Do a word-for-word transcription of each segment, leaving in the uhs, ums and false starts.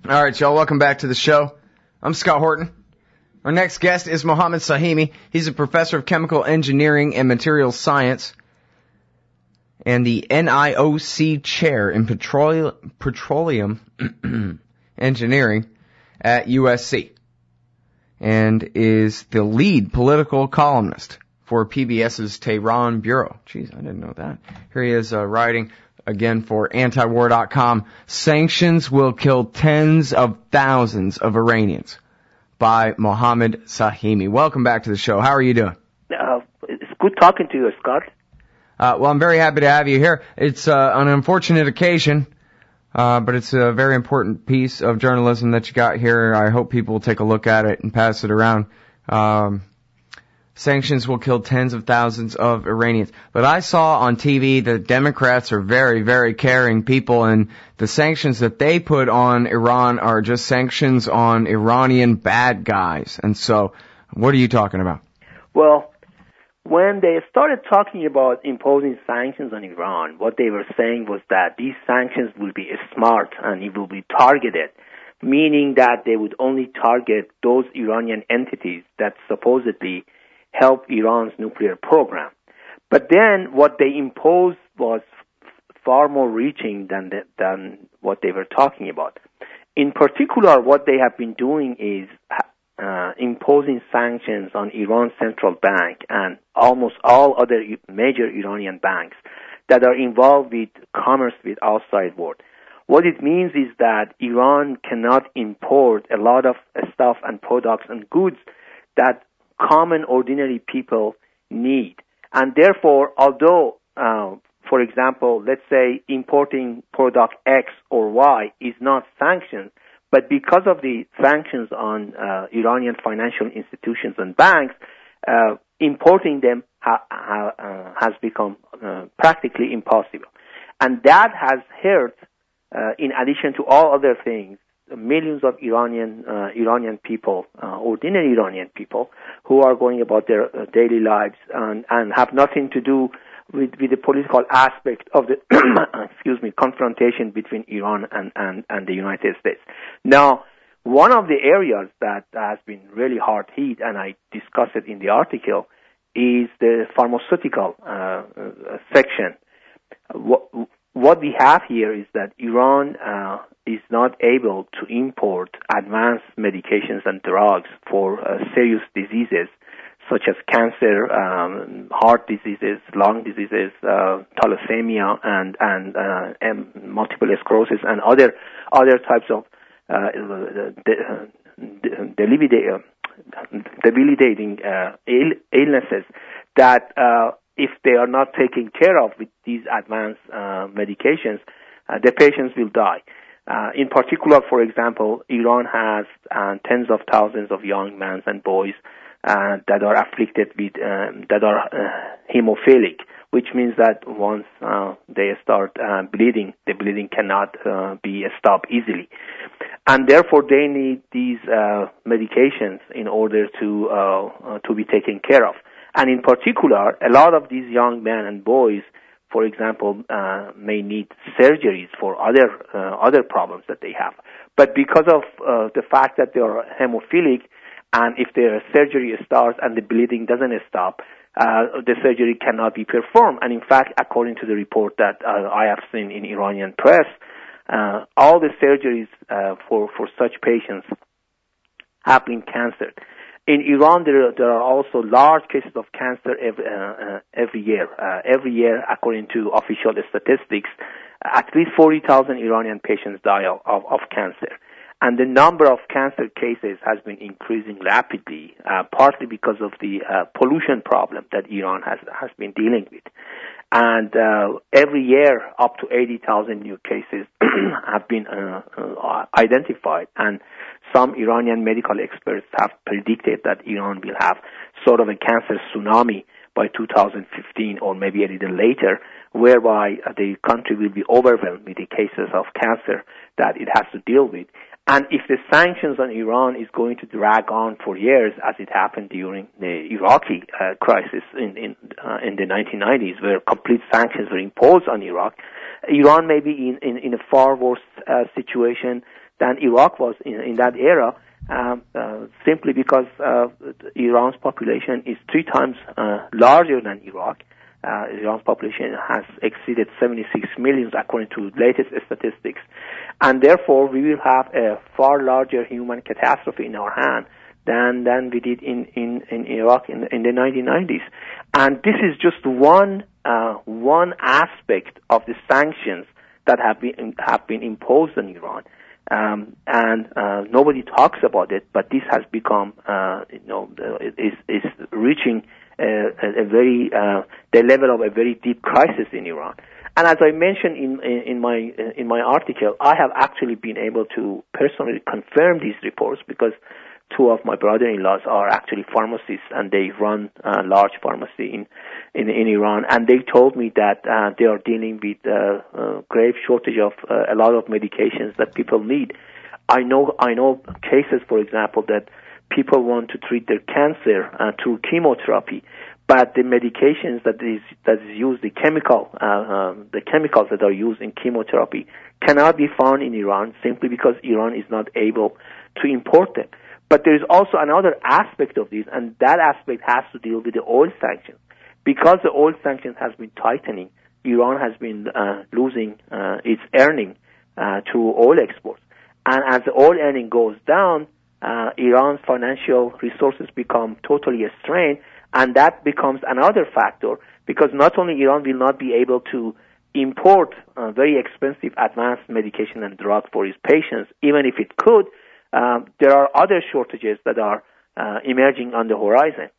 All right, y'all, welcome back to the show. I'm Scott Horton. Our next guest is Mohammed Sahimi. He's a professor of chemical engineering and materials science and the N I O C chair in petroleum, petroleum engineering at U S C, and is the lead political columnist for PBS's Tehran Bureau. Jeez, I didn't know that. Here he is uh, writing, again, for antiwar dot com, Sanctions Will Kill Tens of Thousands of Iranians, by Mohammed Sahimi. Welcome back to the show. How are you doing? Uh, it's good talking to you, Scott. Uh, well, I'm very happy to have you here. It's uh, an unfortunate occasion, uh, but it's a very important piece of journalism that you got here. I hope people will take a look at it and pass it around. Um, Sanctions will kill tens of thousands of Iranians. But I saw on T V that Democrats are very, very caring people, and the sanctions that they put on Iran are just sanctions on Iranian bad guys. And so, what are you talking about? Well, when they started talking about imposing sanctions on Iran, what they were saying was that these sanctions will be smart and it will be targeted, meaning that they would only target those Iranian entities that supposedly help Iran's nuclear program. But then what they imposed was far more reaching than the, than what they were talking about. In particular, what they have been doing is uh, imposing sanctions on Iran's central bank and almost all other major Iranian banks that are involved with commerce with outside world. What it means is that Iran cannot import a lot of stuff and products and goods that common, ordinary people need. And therefore, although, uh, for example, let's say importing product X or Y is not sanctioned, but because of the sanctions on uh, Iranian financial institutions and banks, uh, importing them ha- ha- uh, has become uh, practically impossible. And that has hurt, uh, in addition to all other things, millions of Iranian uh, Iranian people, uh, ordinary Iranian people, who are going about their uh, daily lives and, and have nothing to do with, with the political aspect of the excuse me confrontation between Iran and, and, and the United States. Now, one of the areas that has been really hard hit, and I discuss it in the article, is the pharmaceutical uh, uh, section. What, what we have here is that Iran uh, is not able to import advanced medications and drugs for uh, serious diseases such as cancer, um, heart diseases, lung diseases, uh, thalassemia, and and, uh, and multiple sclerosis, and other other types of uh, debilitating, debilitating uh, Ill, illnesses that, uh, if they are not taken care of with these advanced uh, medications, uh, the patients will die. Uh, in particular, for example, Iran has uh, tens of thousands of young men and boys uh, that are afflicted with, um, that are uh, hemophilic, which means that once uh, they start uh, bleeding, the bleeding cannot uh, be stopped easily. And therefore, they need these uh, medications in order to uh, uh, to be taken care of. And in particular, a lot of these young men and boys, for example, uh, may need surgeries for other uh, other problems that they have. But because of uh, the fact that they are hemophilic, and if their surgery starts and the bleeding doesn't stop, uh, the surgery cannot be performed. And in fact, according to the report that uh, I have seen in Iranian press, uh, all the surgeries uh, for, for such patients have been canceled. In Iran, there, there are also large cases of cancer every, uh, uh, every year. Uh, every year, according to official statistics, at least forty thousand Iranian patients die of, of, of cancer. And the number of cancer cases has been increasing rapidly, uh, partly because of the uh, pollution problem that Iran has, has been dealing with. And uh, every year, up to eighty thousand new cases have been uh, uh, identified. And some Iranian medical experts have predicted that Iran will have sort of a cancer tsunami by two thousand fifteen or maybe a little later, whereby the country will be overwhelmed with the cases of cancer that it has to deal with. And if the sanctions on Iran is going to drag on for years, as it happened during the Iraqi uh, crisis in in, uh, in the nineteen nineties, where complete sanctions were imposed on Iraq, Iran may be in, in, in a far worse uh, situation than Iraq was in, in that era, um, uh, simply because uh, Iran's population is three times uh, larger than Iraq. Uh, Iran's population has exceeded seventy-six million according to latest statistics. And therefore, we will have a far larger human catastrophe in our hand than than we did in, in, in Iraq in, in the nineteen nineties. And this is just one uh, one aspect of the sanctions that have been have been imposed on Iran. Um, and uh, nobody talks about it, but this has become, uh, you know, is is reaching a, a very uh, the level of a very deep crisis in Iran. And as I mentioned in, in, in my in my article, I have actually been able to personally confirm these reports because two of my brother-in-laws are actually pharmacists and they run a large pharmacy in in, in Iran. And they told me that uh, they are dealing with uh, uh, grave shortage of uh, a lot of medications that people need. I know I know cases, for example, that people want to treat their cancer uh, through chemotherapy. But the medications that is that is used, the chemical, uh, um, the chemicals that are used in chemotherapy, cannot be found in Iran simply because Iran is not able to import them. But there is also another aspect of this, and that aspect has to deal with the oil sanctions. Because the oil sanctions has been tightening, Iran has been uh, losing uh, its earning uh, through oil exports. And as the oil earning goes down, uh, Iran's financial resources become totally strained. And that becomes another factor because not only Iran will not be able to import uh, very expensive advanced medication and drugs for its patients, even if it could, um, there are other shortages that are uh, emerging on the horizon.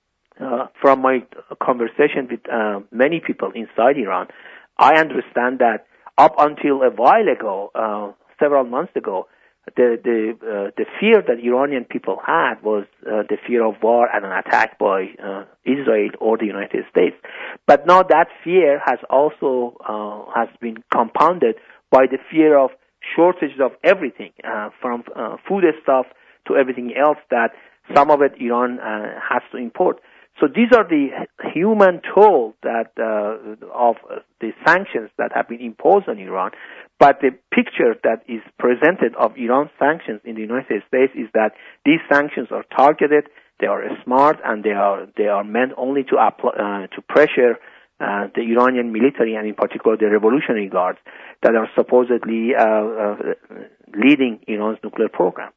Uh, from my conversation with uh, many people inside Iran, I understand that up until a while ago, uh, several months ago, The the uh, the fear that Iranian people had was uh, the fear of war and an attack by uh, Israel or the United States. But now that fear has also uh, has been compounded by the fear of shortages of everything, uh, from uh, food stuff to everything else that some of it Iran uh, has to import. So these are the human toll that uh, of the sanctions that have been imposed on Iran. But the picture that is presented of Iran's sanctions in the United States is that these sanctions are targeted, they are smart, and they are they are meant only to apply, uh, to pressure uh, the Iranian military and in particular the Revolutionary Guards that are supposedly uh, uh, leading Iran's nuclear program.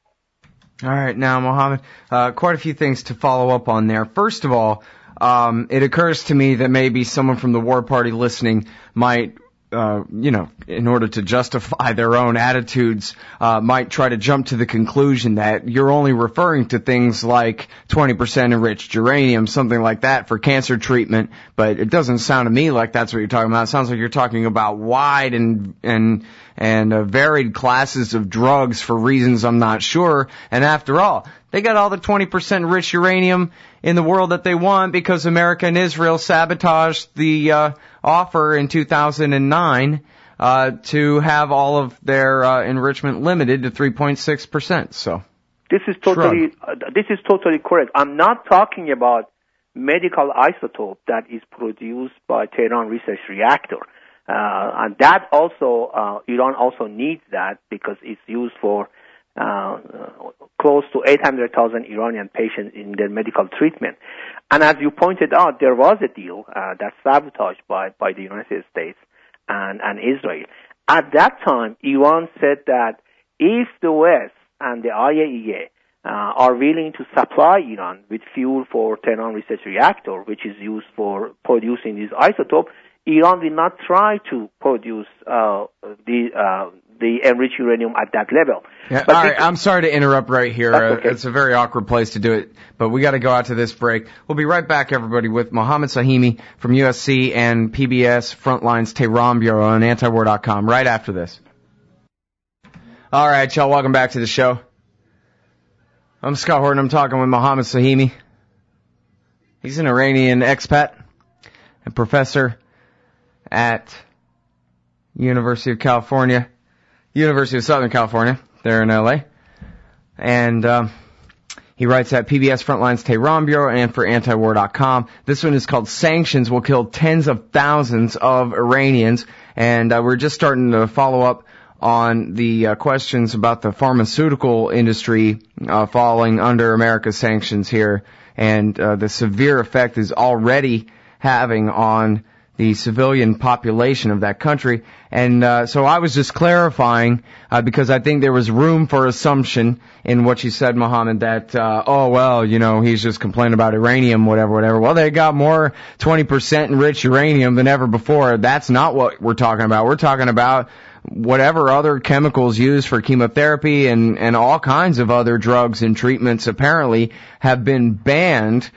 All right, now, Mohammed, uh, quite a few things to follow up on there. First of all, um, it occurs to me that maybe someone from the war party listening might, uh, you know, in order to justify their own attitudes, uh, might try to jump to the conclusion that you're only referring to things like twenty percent enriched uranium, something like that for cancer treatment, but it doesn't sound to me like that's what you're talking about. It sounds like you're talking about wide and, and, and uh, varied classes of drugs for reasons I'm not sure. And after all, they got all the twenty percent enriched uranium in the world that they want because America and Israel sabotaged the uh, offer in two thousand nine uh, to have all of their uh, enrichment limited to three point six percent. So this is totally uh, this is totally correct. I'm not talking about medical isotope that is produced by Tehran Research Reactor. Uh, and that also, uh, Iran also needs that because it's used for uh, close to eight hundred thousand Iranian patients in their medical treatment. And as you pointed out, there was a deal uh, that's sabotaged by, by the United States and, and Israel. At that time, Iran said that if the West and the I A E A uh, are willing to supply Iran with fuel for Tehran Research Reactor, which is used for producing this isotope, Iran will not try to produce uh, the uh, the enriched uranium at that level. Yeah, but all right, I'm sorry to interrupt right here. Okay. Uh, it's a very awkward place to do it, but we got to go out to this break. We'll be right back, everybody, with Mohammed Sahimi from U S C and P B S Frontline's Tehran Bureau on antiwar dot com right after this. All right, y'all, welcome back to the show. I'm Scott Horton. I'm talking with Mohammed Sahimi. He's an Iranian expat and professor at University of California, University of Southern California, there in L A. And um, he writes at P B S Frontline's Tehran Bureau and for antiwar dot com. This one is called Sanctions Will Kill Tens of Thousands of Iranians. And uh, we're just starting to follow up on the uh, questions about the pharmaceutical industry uh, falling under America's sanctions here, and uh, the severe effect is already having on the civilian population of that country. And uh, so I was just clarifying, uh, because I think there was room for assumption in what you said, Mohammed, that, uh, oh, well, you know, he's just complaining about uranium, whatever, whatever. Well, they got more twenty percent enriched uranium than ever before. That's not what we're talking about. We're talking about whatever other chemicals used for chemotherapy and, and all kinds of other drugs and treatments apparently have been banned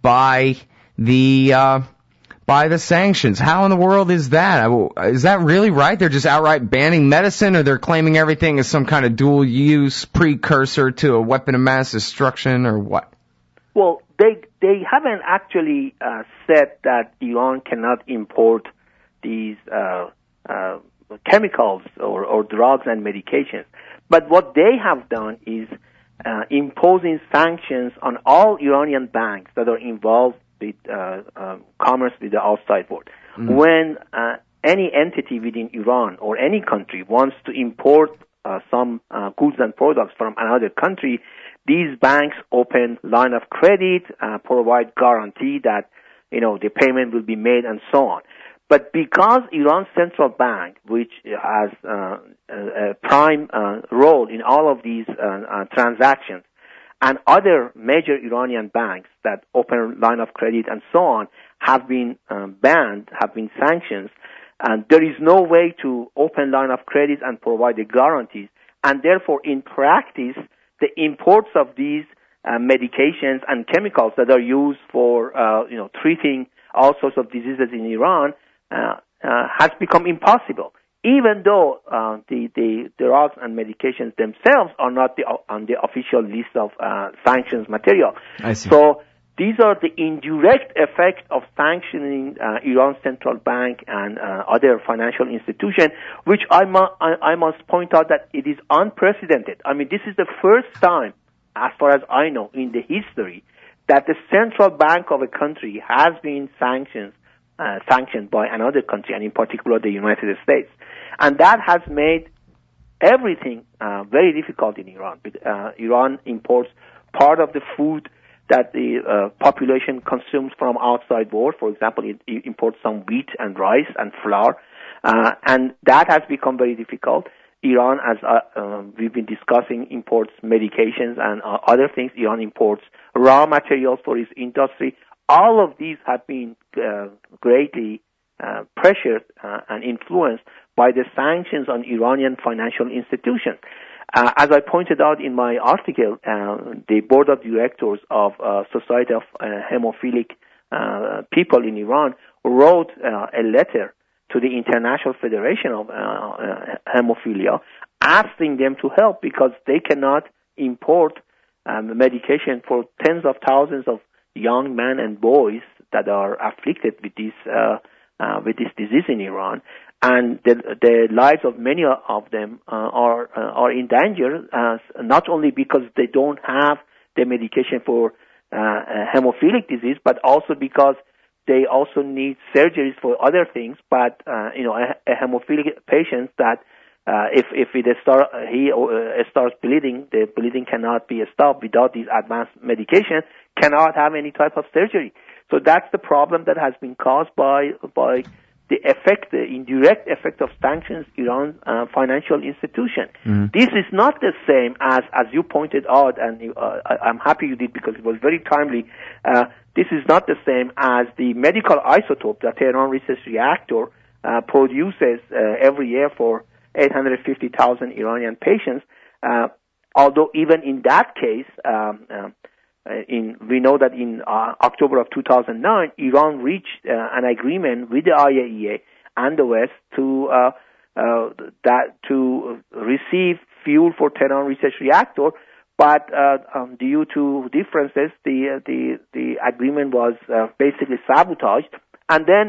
by the, uh, by the sanctions. How in the world is that? Is that really right? They're just outright banning medicine, or they're claiming everything is some kind of dual use precursor to a weapon of mass destruction, or what? Well, they they haven't actually uh, said that Iran cannot import these uh, uh, chemicals or, or drugs and medications. But what they have done is uh, imposing sanctions on all Iranian banks that are involved with uh, uh, commerce with the outside world. Mm. When uh, any entity within Iran or any country wants to import uh, some uh, goods and products from another country, these banks open line of credit, uh, provide guarantee that, you know, the payment will be made and so on. But because Iran's central bank, which has uh, a, a prime uh, role in all of these uh, uh, transactions, and other major Iranian banks that open line of credit and so on have been um, banned, have been sanctioned, and there is no way to open line of credit and provide the guarantees. And therefore, in practice, the imports of these uh, medications and chemicals that are used for, uh, you know, treating all sorts of diseases in Iran uh, uh, has become impossible. Even though uh, the, the drugs and medications themselves are not the, on the official list of uh, sanctions material. I see. So these are the indirect effects of sanctioning uh, Iran's central bank and uh, other financial institutions, which I, mu- I, I must point out that it is unprecedented. I mean, this is the first time, as far as I know, in the history that the central bank of a country has been sanctioned Uh, sanctioned by another country, and in particular the United States. And that has made everything uh, very difficult in Iran. Uh, Iran imports part of the food that the uh, population consumes from outside world. For example, it, it imports some wheat and rice and flour, uh, and that has become very difficult. Iran, as uh, um, we've been discussing, imports medications and uh, other things. Iran imports raw materials for its industry. All of these have been uh, greatly uh, pressured uh, and influenced by the sanctions on Iranian financial institutions. Uh, as I pointed out in my article, uh, the board of directors of uh, Society of uh, Hemophilic uh, People in Iran wrote uh, a letter to the International Federation of uh, uh, Hemophilia asking them to help because they cannot import um, medication for tens of thousands of young men and boys that are afflicted with this uh, uh, with this disease in Iran, and the, the lives of many of them uh, are uh, are in danger. Uh, not only because they don't have the medication for uh, hemophilic disease, but also because they also need surgeries for other things. But uh, you know, a, a hemophilic patient that Uh, if if it start, he uh, starts bleeding, the bleeding cannot be stopped without these advanced medication, cannot have any type of surgery. So that's the problem that has been caused by by the effect, the indirect effect of sanctions Iran uh, financial institution. Mm. This is not the same as as you pointed out, and uh, I, I'm happy you did because it was very timely. Uh, this is not the same as the medical isotope that Tehran Research Reactor uh, produces uh, every year for eight hundred fifty thousand Iranian patients, uh, although even in that case, um, uh, in, we know that in uh, October of two thousand nine, Iran reached uh, an agreement with the I A E A and the West to uh, uh, that to receive fuel for Tehran Research Reactor, but uh, um, due to differences, the uh, the the agreement was uh, basically sabotaged, and then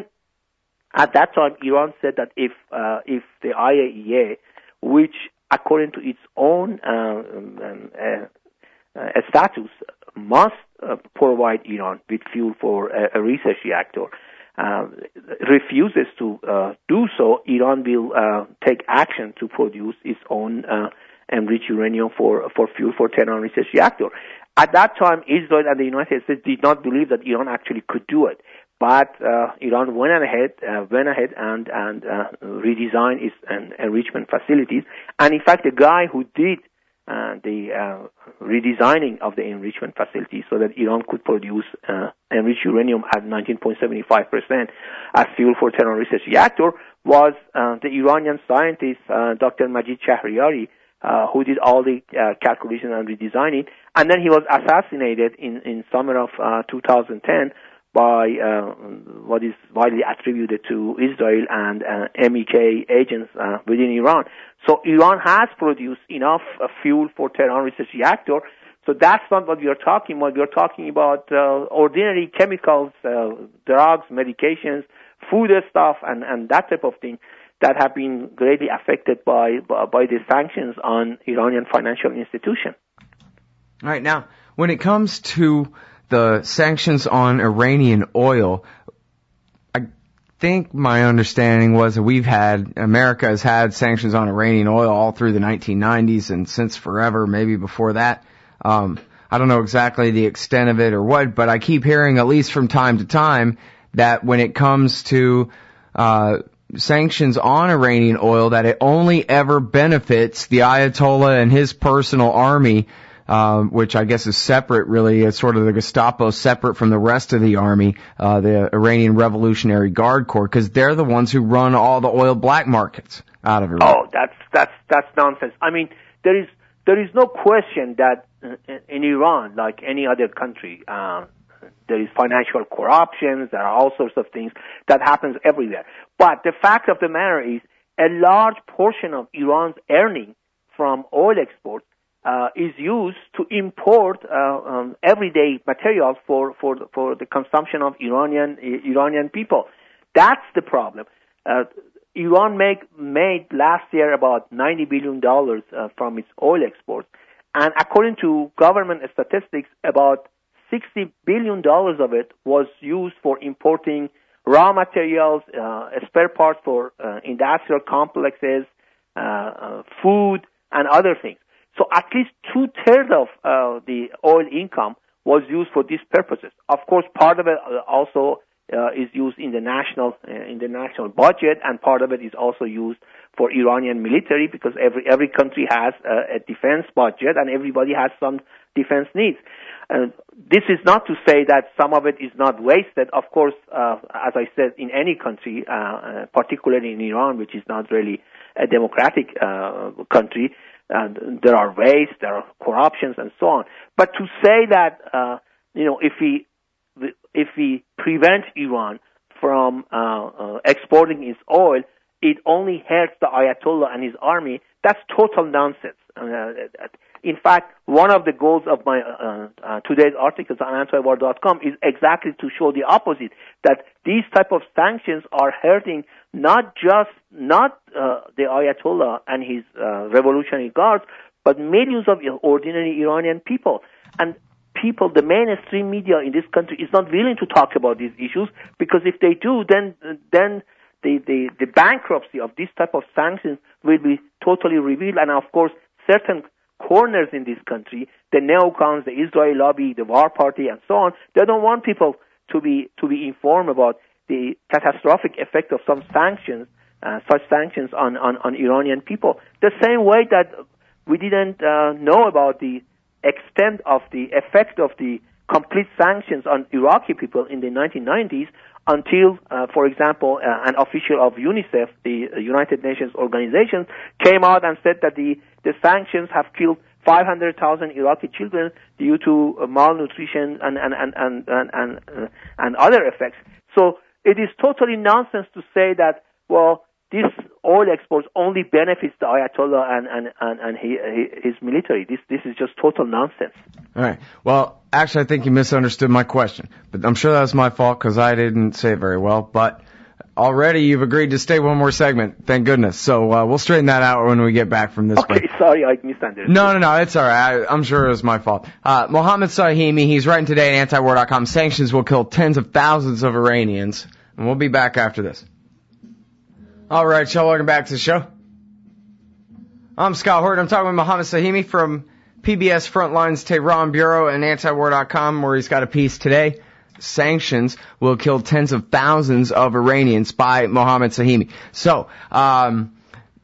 at that time, Iran said that if uh, if the I A E A, which according to its own uh, um, uh, uh, status must uh, provide Iran with fuel for a, a research reactor, uh, refuses to uh, do so, Iran will uh, take action to produce its own uh, enriched uranium for for fuel for Tehran research reactor. At that time, Israel and the United States did not believe that Iran actually could do it. But uh, Iran went ahead, uh, went ahead and and uh, redesigned its uh, enrichment facilities. And in fact, the guy who did uh, the uh, redesigning of the enrichment facilities so that Iran could produce uh, enriched uranium at nineteen point seven five percent as fuel for Tehran research reactor was uh, the Iranian scientist uh, Doctor Majid Shahryari, uh, who did all the uh, calculations and redesigning. And then he was assassinated in in summer of uh, two thousand ten. By uh, what is widely attributed to Israel and uh, M E K agents uh, within Iran. So Iran has produced enough uh, fuel for Tehran research reactor. So that's not what we are talking about. We are talking about uh, ordinary chemicals, uh, drugs, medications, food stuff, and, and that type of thing that have been greatly affected by by the sanctions on Iranian financial institutions. All right, now, when it comes to the sanctions on Iranian oil, I think my understanding was that we've had, America has had sanctions on Iranian oil all through the nineteen nineties and since forever, maybe before that. Um, I don't know exactly the extent of it or what, but I keep hearing, at least from time to time, that when it comes to uh sanctions on Iranian oil, that it only ever benefits the Ayatollah and his personal army, Um, which I guess is separate, really. It's sort of the Gestapo, separate from the rest of the army, uh, the Iranian Revolutionary Guard Corps, because they're the ones who run all the oil black markets out of Iran. Oh, that's that's that's nonsense. I mean, there is there is no question that in Iran, like any other country, uh, there is financial corruption. There are all sorts of things that happens everywhere. But the fact of the matter is, a large portion of Iran's earning from oil exports Uh, is used to import uh, um, everyday materials for for for the consumption of Iranian uh, Iranian people. That's the problem. Uh, Iran make, made last year about ninety billion dollars uh, from its oil exports, and according to government statistics, about sixty billion dollars of it was used for importing raw materials, uh, spare parts for uh, industrial complexes, uh, uh, food, and other things. So at least two-thirds of uh, the oil income was used for these purposes. Of course, part of it also uh, is used in the national uh, in the national budget, and part of it is also used for Iranian military, because every every country has uh, a defense budget, and everybody has some defense needs. Uh, this is not to say that some of it is not wasted. Of course, uh, as I said, in any country, uh, uh, particularly in Iran, which is not really a democratic uh, country, and there are waste, there are corruptions, and so on. But to say that, uh, you know, if we if we prevent Iran from uh, uh, exporting its oil, it only hurts the Ayatollah and his army. That's total nonsense. Uh, in fact, one of the goals of my uh, uh, today's articles on antiwar dot com is exactly to show the opposite, that these type of sanctions are hurting not just not uh, the Ayatollah and his uh, revolutionary guards, but millions of ordinary Iranian people. And people, the mainstream media in this country is not willing to talk about these issues, because if they do, then then the, the, the bankruptcy of this type of sanctions will be totally revealed. And of course, certain corners in this country, the neocons, the Israel lobby, the war party, and so on, they don't want people to be to be informed about the catastrophic effect of some sanctions, uh, such sanctions on, on, on Iranian people. The same way that we didn't uh, know about the extent of the effect of the complete sanctions on Iraqi people in the nineteen nineties, until, uh, for example, uh, an official of UNICEF, the United Nations organization, came out and said that the, the sanctions have killed five hundred thousand Iraqi children due to uh, malnutrition and and and and and, and, uh, and other effects. So it is totally nonsense to say that, well, this oil exports only benefits the Ayatollah and and and, and he, he, his military. This this is just total nonsense. All right. Well, actually, I think you misunderstood my question, but I'm sure that was my fault because I didn't say it very well. But already you've agreed to stay one more segment. Thank goodness. So uh, we'll straighten that out when we get back from this okay, break. Sorry, I misunderstood. No, no, no, it's all right. I, I'm sure it was my fault. Uh, Mohammed Sahimi, he's writing today at antiwar dot com. Sanctions will kill tens of thousands of Iranians. And we'll be back after this. All right, y'all, welcome back to the show. I'm Scott Horton. I'm talking with Mohammed Sahimi from P B S Frontline's Tehran Bureau and anti war dot com, where he's got a piece today. Sanctions will kill tens of thousands of Iranians, by Mohammed Sahimi. So, um,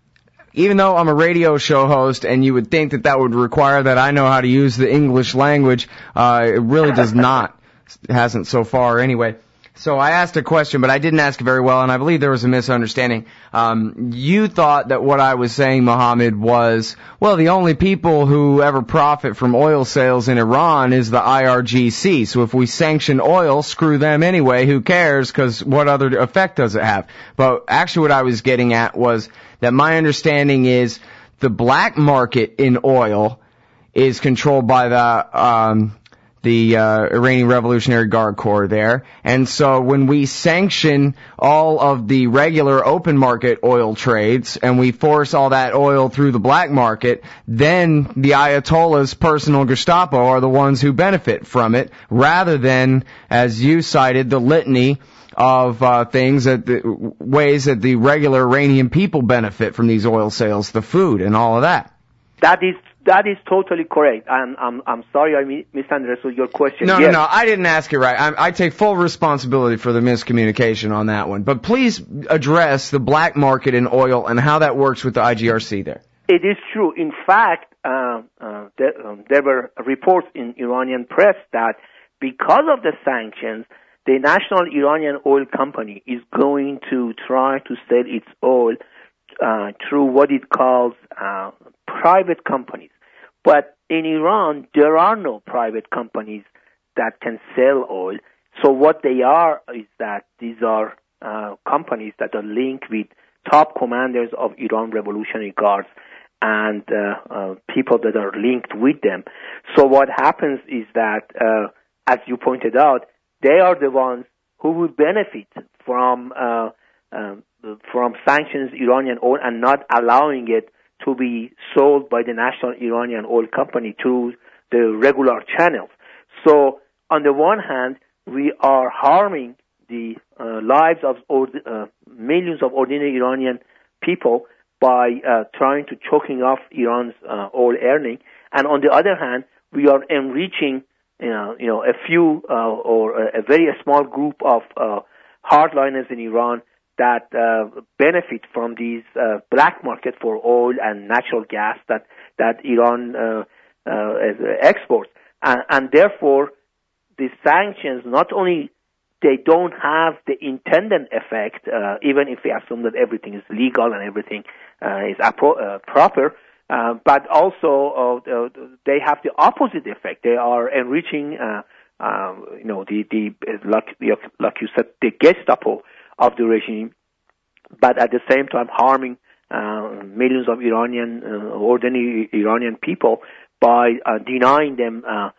even though I'm a radio show host and you would think that that would require that I know how to use the English language, uh, it really does not. It hasn't so far anyway. So I asked a question, but I didn't ask it very well, and I believe there was a misunderstanding. Um, you thought that what I was saying, Mohammed, was, well, the only people who ever profit from oil sales in Iran is the I R G C. So if we sanction oil, screw them anyway, who cares, because what other effect does it have? But actually what I was getting at was that my understanding is the black market in oil is controlled by the um the uh, Iranian Revolutionary Guard Corps there. And so when we sanction all of the regular open market oil trades and we force all that oil through the black market, then the Ayatollah's personal Gestapo are the ones who benefit from it, rather than, as you cited, the litany of uh, things that the ways that the regular Iranian people benefit from these oil sales, the food and all of that. That is That is totally correct. I'm, I'm, I'm sorry I misunderstood your question. No, yes. no, no, I didn't ask it right. I, I take full responsibility for the miscommunication on that one. But please address the black market in oil and how that works with the I G R C there. It is true. In fact, uh, uh, there, um, there were reports in Iranian press that because of the sanctions, the National Iranian Oil Company is going to try to sell its oil uh, through what it calls uh, private companies. But in Iran, there are no private companies that can sell oil. So what they are is that these are uh, companies that are linked with top commanders of Iran Revolutionary Guards and uh, uh, people that are linked with them. So what happens is that, uh, as you pointed out, they are the ones who will benefit from uh, uh, from sanctions Iranian oil and not allowing it to be sold by the National Iranian Oil Company through the regular channels. So, on the one hand, we are harming the uh, lives of ord- uh, millions of ordinary Iranian people by uh, trying to choking off Iran's uh, oil earning, and on the other hand, we are enriching, you know, you know a few uh, or a, a very small group of uh, hardliners in Iran that uh, benefit from these uh, black market for oil and natural gas that that Iran uh, uh, exports, and, and therefore the sanctions not only they don't have the intended effect, uh, even if we assume that everything is legal and everything uh, is appro- uh, proper, uh, but also uh, they have the opposite effect. They are enriching, uh, uh, you know, the the like like you said, the Gestapo of the regime, but at the same time harming uh, millions of Iranian, uh, ordinary Iranian people by uh, denying them uh,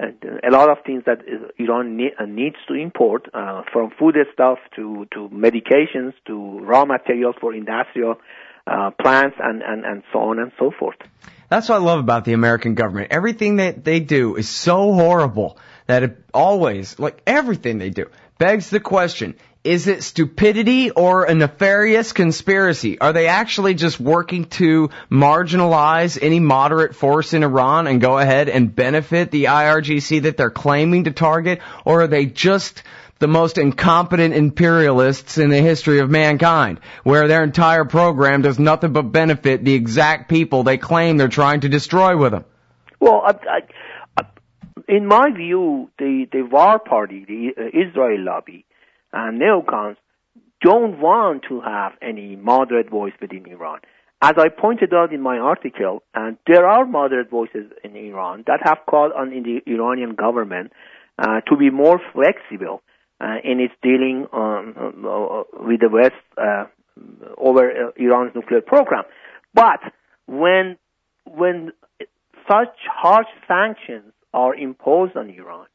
a lot of things that Iran ne- needs to import, uh, from food stuff to, to medications to raw materials for industrial uh, plants and, and, and so on and so forth. That's what I love about the American government. Everything that they do is so horrible that it always, like everything they do, begs the question, is it stupidity or a nefarious conspiracy? Are they actually just working to marginalize any moderate force in Iran and go ahead and benefit the I R G C that they're claiming to target? Or are they just the most incompetent imperialists in the history of mankind, where their entire program does nothing but benefit the exact people they claim they're trying to destroy with them? Well, I, I, I, in my view, the, the war party, the uh, Israel lobby, and neocons don't want to have any moderate voice within Iran. As I pointed out in my article, and there are moderate voices in Iran that have called on the Iranian government uh, to be more flexible uh, in its dealing um, uh, with the West uh, over uh, Iran's nuclear program. But when when such harsh sanctions are imposed on Iran,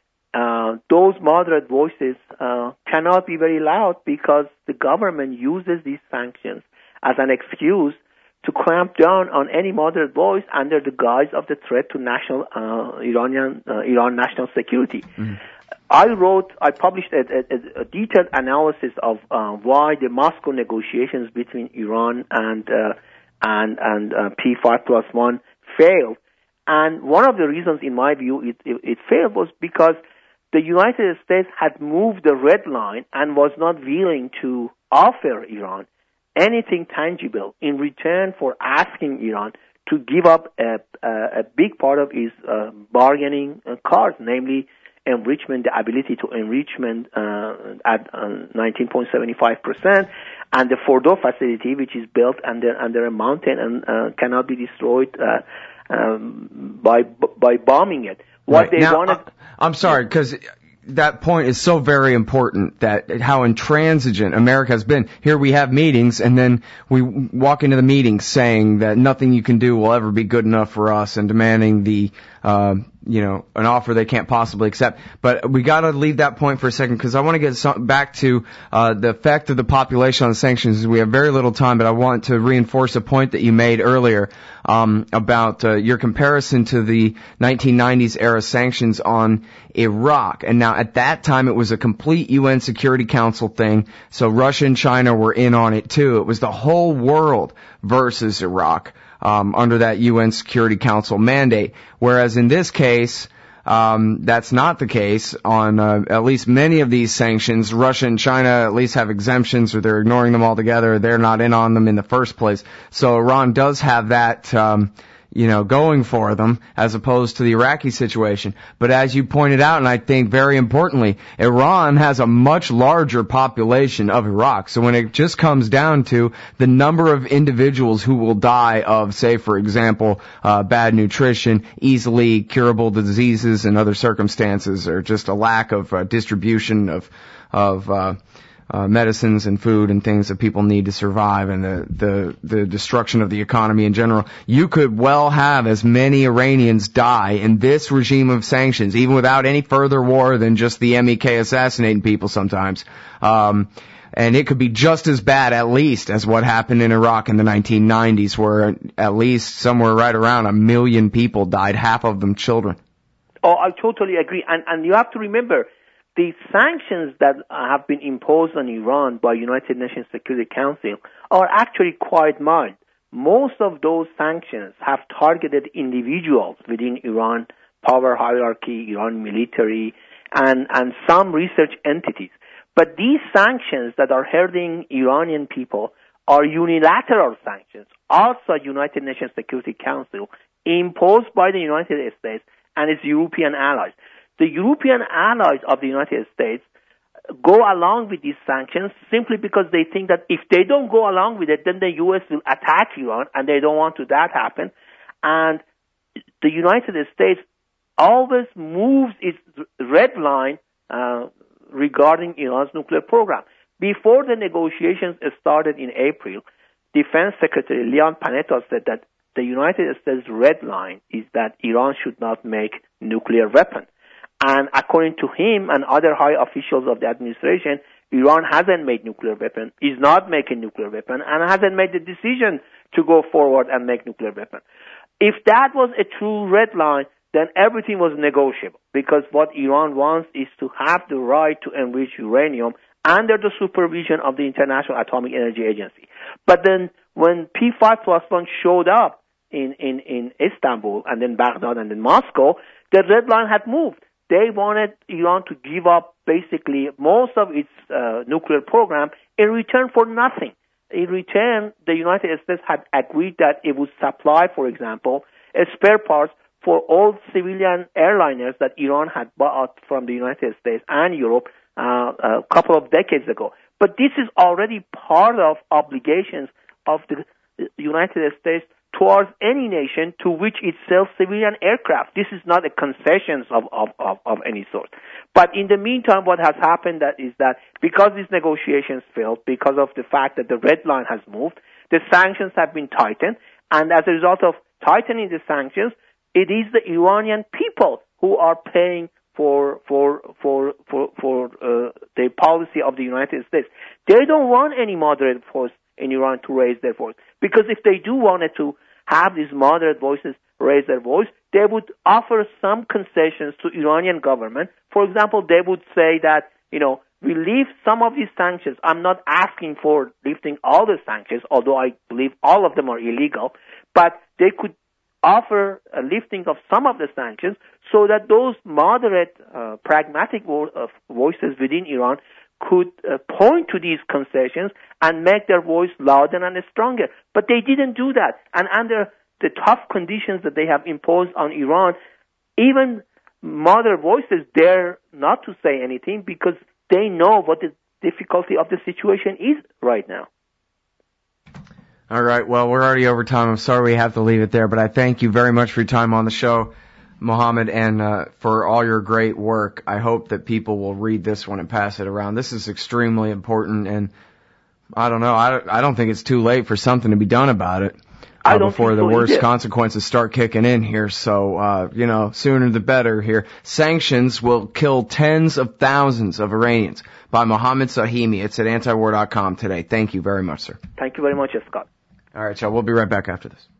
Uh, those moderate voices uh, cannot be very loud because the government uses these sanctions as an excuse to clamp down on any moderate voice under the guise of the threat to national uh, Iranian uh, Iran national security. Mm-hmm. I wrote, I published a, a, a detailed analysis of uh, why the Moscow negotiations between Iran and uh, and and uh, P five plus one failed. And one of the reasons, in my view, it, it, it failed was because the United States had moved the red line and was not willing to offer Iran anything tangible in return for asking Iran to give up a, a, a big part of its uh, bargaining uh, cards, namely enrichment, the ability to enrichment uh, at uh, nineteen point seven five percent, and the Fordo facility, which is built under under a mountain and uh, cannot be destroyed uh, um, by by bombing it. What right. they now, wanted. I'm sorry, because that point is so very important, that how intransigent America has been. Here we have meetings, and then we walk into the meetings saying that nothing you can do will ever be good enough for us, and demanding the, uh, you know, an offer they can't possibly accept. But we got to leave that point for a second, because I want to get some, back to uh, the effect of the population on the sanctions. We have very little time, but I want to reinforce a point that you made earlier um, about uh, your comparison to the nineteen nineties era sanctions on Iraq. And now at that time it was a complete U N Security Council thing, so Russia and China were in on it too. It was the whole world versus Iraq. Um, under that U N Security Council mandate. Whereas in this case, um, that's not the case. On uh, at least many of these sanctions, Russia and China at least have exemptions, or they're ignoring them altogether. They're not in on them in the first place. So Iran does have that, um, you know, going for them, as opposed to the Iraqi situation. But as you pointed out, and I think very importantly, Iran has a much larger population of Iraq. So when it just comes down to the number of individuals who will die of, say, for example, uh, bad nutrition, easily curable diseases and other circumstances, or just a lack of uh, distribution of, of, uh, Uh, medicines and food and things that people need to survive, and the, the, the destruction of the economy in general, you could well have as many Iranians die in this regime of sanctions, even without any further war than just the M E K assassinating people sometimes. Um, and it could be just as bad, at least, as what happened in Iraq in the nineteen nineties, where at least somewhere right around a million people died, half of them children. Oh, I totally agree. And, and you have to remember, the sanctions that have been imposed on Iran by United Nations Security Council are actually quite mild. Most of those sanctions have targeted individuals within Iran power hierarchy, Iran military, and, and some research entities. But these sanctions that are hurting Iranian people are unilateral sanctions, also United Nations Security Council, imposed by the United States and its European allies. The European allies of the United States go along with these sanctions simply because they think that if they don't go along with it, then the U S will attack Iran, and they don't want to that happen. And the United States always moves its red line uh, regarding Iran's nuclear program. Before the negotiations started in April, Defense Secretary Leon Panetta said that the United States' red line is that Iran should not make nuclear weapons. And according to him and other high officials of the administration, Iran hasn't made nuclear weapon, is not making nuclear weapon, and hasn't made the decision to go forward and make nuclear weapon. If that was a true red line, then everything was negotiable, because what Iran wants is to have the right to enrich uranium under the supervision of the International Atomic Energy Agency. But then when P five plus one showed up in, in, in Istanbul and then Baghdad and then Moscow, the red line had moved. They wanted Iran to give up basically most of its uh, nuclear program in return for nothing. In return, the United States had agreed that it would supply, for example, spare parts for all civilian airliners that Iran had bought from the United States and Europe uh, a couple of decades ago. But this is already part of obligations of the United States towards any nation to which it sells civilian aircraft. This is not a concession of, of, of, of any sort. But in the meantime, what has happened that is that because these negotiations failed, because of the fact that the red line has moved, the sanctions have been tightened, and as a result of tightening the sanctions, it is the Iranian people who are paying for for for for, for uh, the policy of the United States. They don't want any moderate force in Iran to raise their voice, because if they do wanted to have these moderate voices raise their voice, they would offer some concessions to Iranian government. For example, they would say that, you know, we lift some of these sanctions. I'm not asking for lifting all the sanctions, although I believe all of them are illegal, but they could offer a lifting of some of the sanctions so that those moderate, uh, pragmatic vo- uh, voices within Iran could uh, point to these concessions and make their voice louder and stronger. But they didn't do that. And under the tough conditions that they have imposed on Iran, even moderate voices dare not to say anything because they know what the difficulty of the situation is right now. All right, well, we're already over time. I'm sorry we have to leave it there, but I thank you very much for your time on the show, Mohammed, and uh, for all your great work. I hope that people will read this one and pass it around. This is extremely important, and I don't know, I, I don't think it's too late for something to be done about it uh, I don't before think the so worst either. consequences start kicking in here. So, uh, you know, sooner the better here. Sanctions will kill tens of thousands of Iranians by Mohammed Sahimi. It's at antiwar dot com today. Thank you very much, sir. Thank you very much, Scott. All right, y'all. We'll be right back after this.